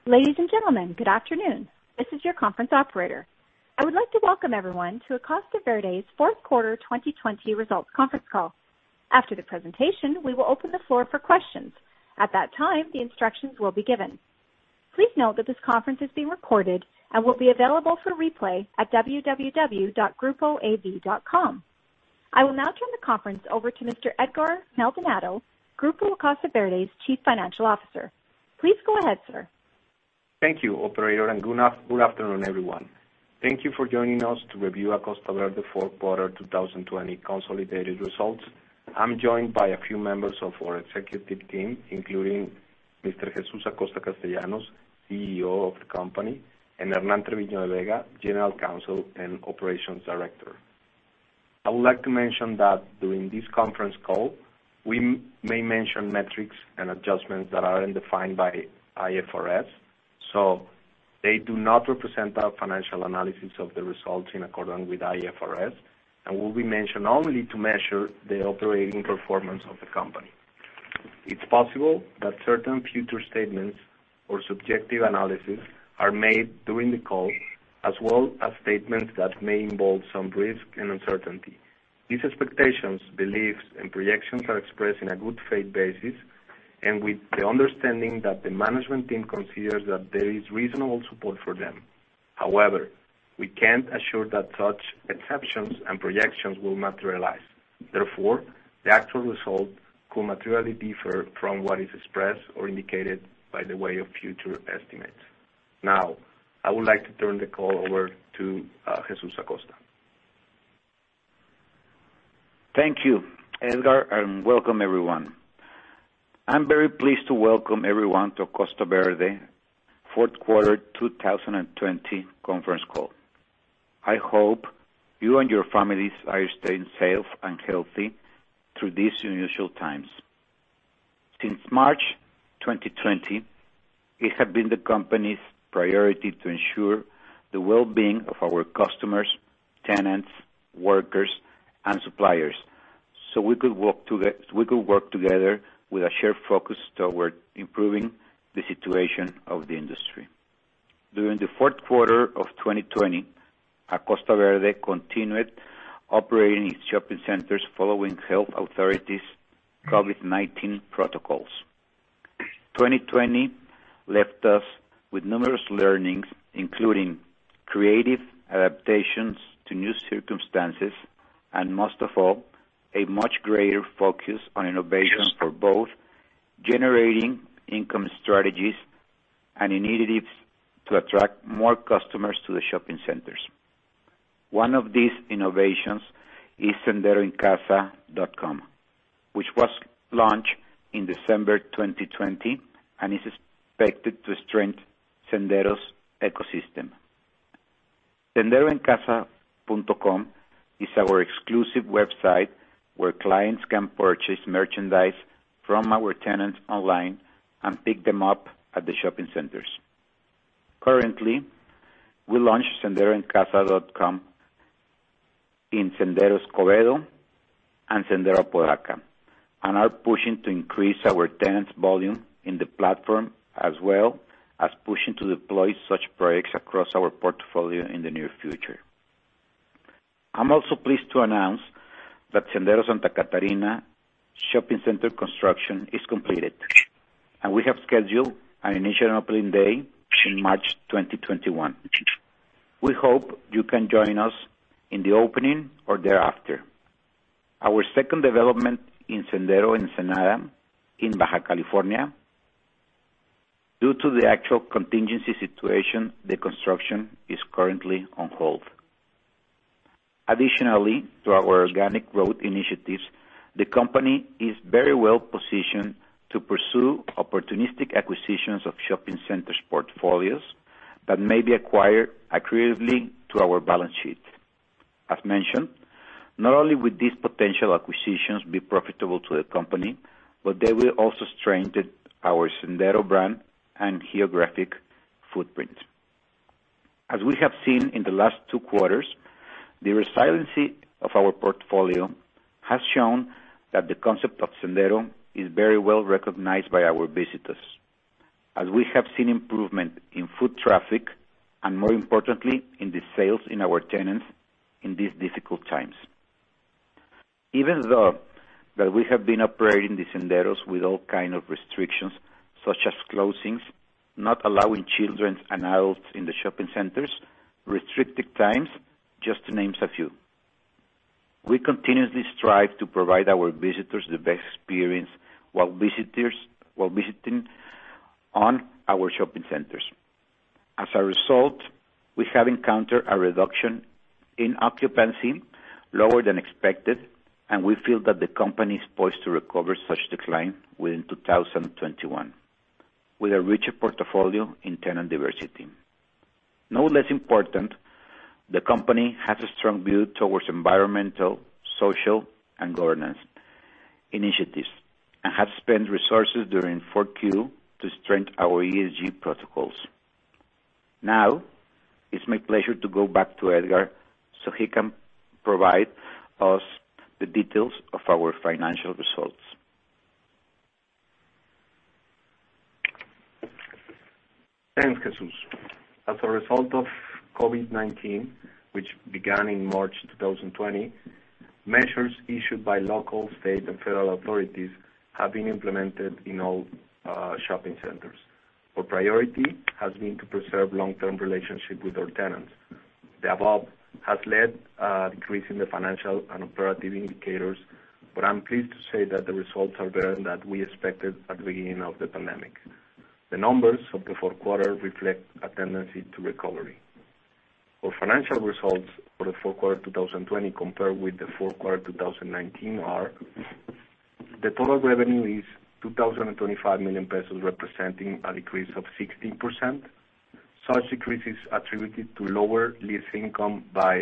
Ladies and gentlemen, good afternoon. This is your conference operator. I would like to welcome everyone to Costa Verde's fourth quarter 2020 results conference call. After the presentation, we will open the floor for questions. At that time, the instructions will be given. Please note that this conference is being recorded and will be available for replay at www.grupoav.com. I will now turn the conference over to Mr. Edgar Maldonado, Grupo Costa Verde's Chief Financial Officer. Please go ahead, sir. Thank you, operator, and good afternoon, everyone. Thank you for joining us to review Costa Verde fourth quarter 2020 consolidated results. I'm joined by a few members of our executive team, including Mr. Jesús Acosta Castellanos, CEO of the company, and Hernán Treviño de Vega, General Counsel and Operations Director. I would like to mention that during this conference call, we may mention metrics and adjustments that aren't defined by IFRS, so they do not represent our financial analysis of the results in accordance with IFRS and will be mentioned only to measure the operating performance of the company. It's possible that certain future statements or subjective analysis are made during the call, as well as statements that may involve some risk and uncertainty. These expectations, beliefs, and projections are expressed in a good faith basis and with the understanding that the management team considers that there is reasonable support for them. However, we can't assure that such exceptions and projections will materialize. Therefore, the actual result could materially differ from what is expressed or indicated by the way of future estimates. Now, I would like to turn the call over to Jesús Acosta. Thank you, Edgar, and welcome everyone. I'm very pleased to welcome everyone to Costa Verde fourth quarter 2020 conference call. I hope you and your families are staying safe and healthy through these unusual times. Since March 2020, it had been the company's priority to ensure the well-being of our customers, tenants, workers, and suppliers, so we could work together with a shared focus toward improving the situation of the industry. During the fourth quarter of 2020, Costa Verde continued operating its shopping centers following health authorities' COVID-19 protocols. 2020 left us with numerous learnings, including creative adaptations to new circumstances, and most of all, a much greater focus on innovation for both generating income strategies and initiatives to attract more customers to the shopping centers. One of these innovations is senderoencasa.com, which was launched in December 2020 and is expected to strengthen Sendero's ecosystem. Senderoencasa.com is our exclusive website where clients can purchase merchandise from our tenants online and pick them up at the shopping centers. Currently, we launched senderoencasa.com in Sendero Escobedo and Sendero Apodaca, and are pushing to increase our tenants' volume in the platform, as well as pushing to deploy such projects across our portfolio in the near future. I'm also pleased to announce that Sendero Santa Catarina shopping center construction is completed, and we have scheduled an initial opening day in March 2021. We hope you can join us in the opening or thereafter. Our second development in Sendero Ensenada in Baja California, due to the actual contingency situation, the construction is currently on hold. Additionally, to our organic growth initiatives, the company is very well positioned to pursue opportunistic acquisitions of shopping centers portfolios that may be acquired accretively to our balance sheet. As mentioned, not only will these potential acquisitions be profitable to the company, but they will also strengthen our Sendero brand and geographic footprint. As we have seen in the last 2 quarters, the resiliency of our portfolio has shown that the concept of Sendero is very well recognized by our visitors. as we have seen improvement in foot traffic and, more importantly, in the sales in our tenants in these difficult times. Even though that we have been operating the senderos with all kinds of restrictions, such as closings, not allowing children and adults in the shopping centers, restricted times, just to name a few. We continuously strive to provide our visitors the best experience while visiting on our shopping centers. As a result, we have encountered a reduction in occupancy lower than expected, and we feel that the company is poised to recover such decline within 2021, with a richer portfolio in tenant diversity. No less important, the company has a strong view towards environmental, social, and governance initiatives, and has spent resources during 4Q to strengthen our ESG protocols. Now, it's my pleasure to go back to Edgar so he can provide us the details of our financial results. Thanks, Jesus. As a result of COVID-19, which began in March 2020, measures issued by local, state, and federal authorities have been implemented in all shopping centers. Our priority has been to preserve long-term relationship with our tenants. The above has led a decrease in the financial and operative indicators, but I'm pleased to say that the results are better than we expected at the beginning of the pandemic. The numbers of the fourth quarter reflect a tendency to recovery. Our financial results for the fourth quarter 2020 compared with the fourth quarter 2019 are: the total revenue is 2,025 million pesos, representing a decrease of 16%. Such decrease is attributed to lower lease income by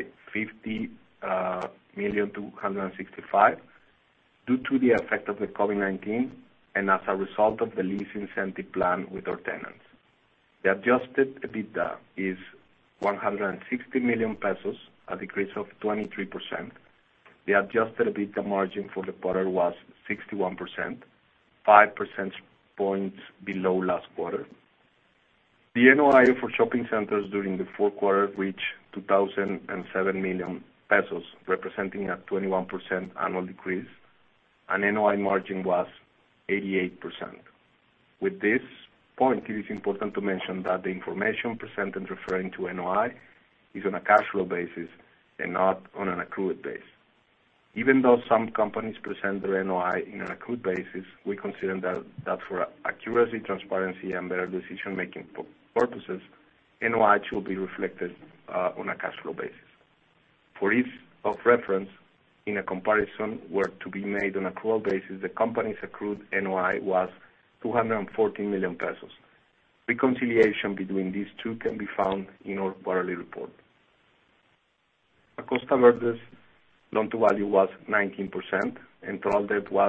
50,265,000 due to the effect of the COVID-19 and as a result of the lease incentive plan with our tenants. The adjusted EBITDA is 160 million pesos, a decrease of 23%. The adjusted EBITDA margin for the quarter was 61%, 5 percentage points below last quarter. The NOI for shopping centers during the fourth quarter reached 2,007 million pesos, representing a 21% annual decrease, and NOI margin was 88%. With this point, it is important to mention that the information presented referring to NOI is on a cash flow basis and not on an accrued basis. Even though some companies present their NOI in an accrued basis, we consider that for accuracy, transparency, and better decision-making purposes, NOI should be reflected on a cash flow basis. For ease of reference, in a comparison were to be made on accrual basis, the company's accrued NOI was 214 million pesos. Reconciliation between these two can be found in our quarterly report. Acosta Verde's loan-to-value was 19%, and total debt was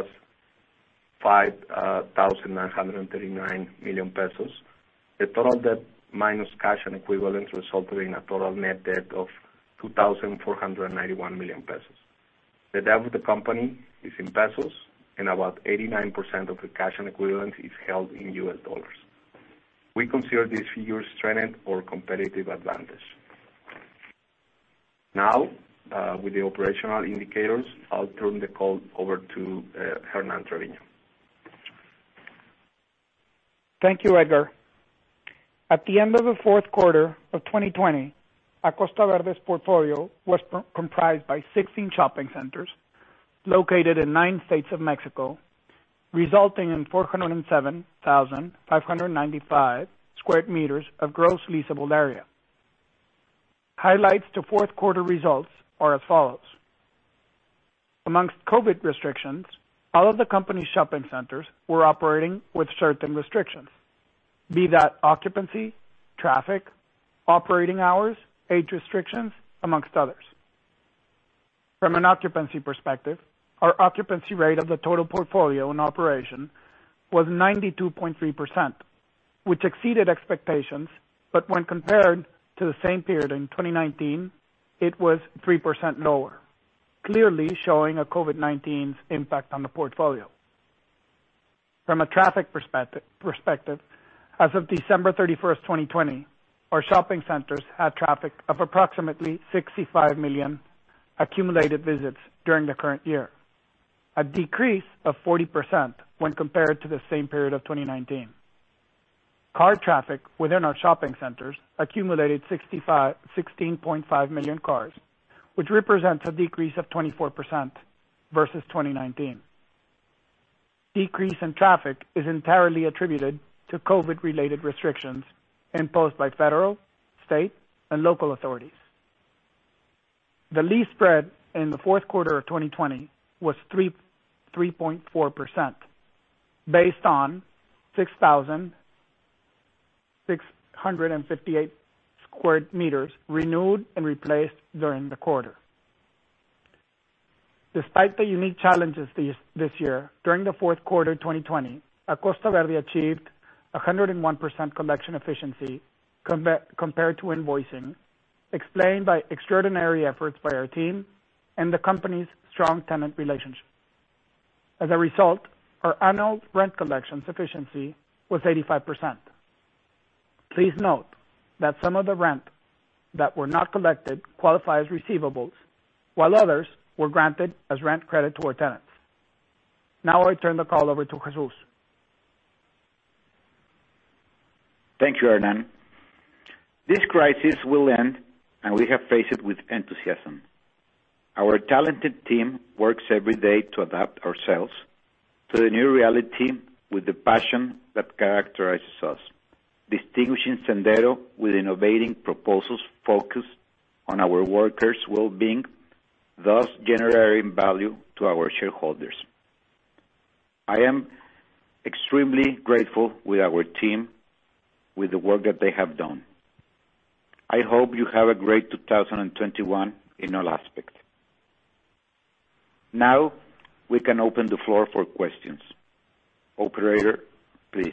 5,939 million pesos. The total debt minus cash and equivalents resulted in a total net debt of 2,491 million pesos. The debt of the company is in pesos, and about 89% of the cash and equivalents is held in U.S. dollars. We consider these figures strengthen our competitive advantage. Now, with the operational indicators, I'll turn the call over to Hernan Treviño. Thank you, Edgar. At the end of the fourth quarter of 2020, Acosta Verde's portfolio was comprised by 16 shopping centers located in 9 states of Mexico, resulting in 407,595 square meters of gross leasable area. Highlights to fourth quarter results are as follows. Amongst COVID restrictions, all of the company's shopping centers were operating with certain restrictions, be that occupancy, traffic, operating hours, age restrictions, amongst others. From an occupancy perspective, our occupancy rate of the total portfolio in operation was 92.3%, which exceeded expectations, but when compared to the same period in 2019, it was 3% lower, clearly showing a COVID-19's impact on the portfolio. From a traffic perspective, As of December 31st, 2020, our shopping centers had traffic of approximately 65 million accumulated visits during the current year, a decrease of 40% when compared to the same period of 2019. Car traffic within our shopping centers accumulated 16.5 million cars, which represents a decrease of 24% versus 2019. Decrease in traffic is entirely attributed to COVID-related restrictions imposed by federal, state, and local authorities. The lease spread in the fourth quarter of 2020 was 3.4%, based on 6,658 square meters renewed and replaced during the quarter. Despite the unique challenges this year, during the fourth quarter 2020, Acosta Verde achieved 101% collection efficiency compared to invoicing, explained by extraordinary efforts by our team and the company's strong tenant relationship. As a result, our annual rent collection efficiency was 85%. Please note that some of the rent that were not collected qualify as receivables, while others were granted as rent credit to our tenants. Now I turn the call over to Jesus. Thank you, Hernan. This crisis will end, and we have faced it with enthusiasm. Our talented team works every day to adapt ourselves to the new reality with the passion that characterizes us, distinguishing Sendero with innovating proposals focused on our workers' well-being, thus generating value to our shareholders. I am extremely grateful with our team with the work that they have done. I hope you have a great 2021 in all aspects. Now, we can open the floor for questions. Operator, please.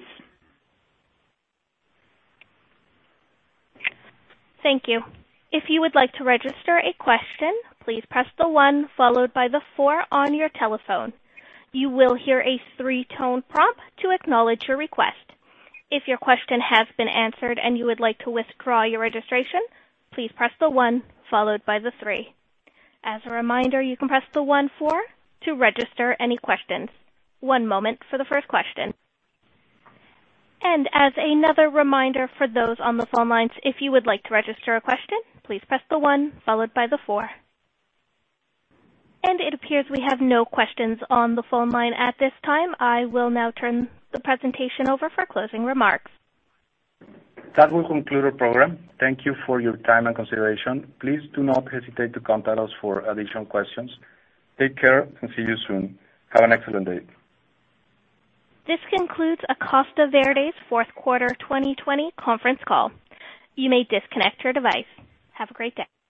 Thank you. If you would like to register a question, please press the 1 followed by the 4 on your telephone. You will hear a 3-tone prompt to acknowledge your request. If your question has been answered and you would like to withdraw your registration, please press the 1 followed by the 3. As a reminder, you can press the 1-4 to register any questions. One moment for the first question. And as another reminder for those on the phone lines, if you would like to register a question, please press the 1 followed by the 4. And it appears we have no questions on the phone line at this time. I will now turn the presentation over for closing remarks. That will conclude our program. Thank you for your time and consideration. Please do not hesitate to contact us for additional questions. Take care and see you soon. Have an excellent day. This concludes Acosta Verde's fourth quarter 2020 conference call. You may disconnect your device. Have a great day.